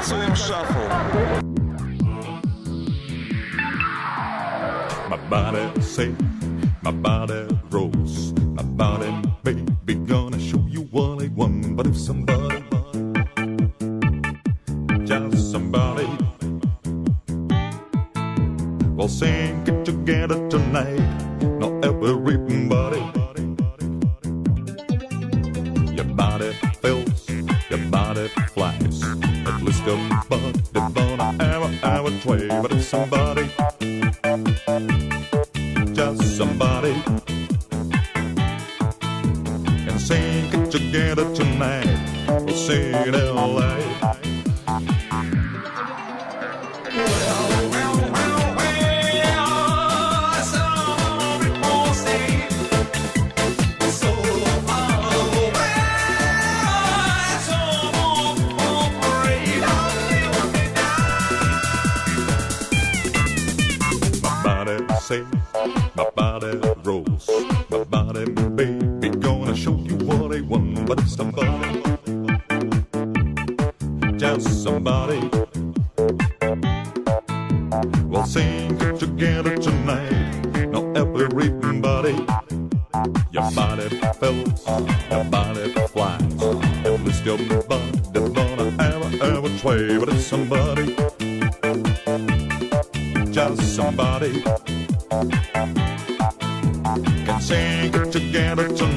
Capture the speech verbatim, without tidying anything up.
zu dem Shuffle. My body say, my body rolls, my body baby gonna show you what I want. But if somebody, just somebody, will sing it together tonight. Not everybody. Your body feels, your body flies. At least your body gonna ever, ever try. But if somebody, just somebody, can sing it together tonight, we'll sing it L A. Say, my body rolls, my body baby gonna show you what I want. But if somebody, just somebody, will sing it together tonight. Not everybody. Your body feels, your body flies. At least your body gonna ever, ever try. But if somebody, just somebody, can sing it together tonight.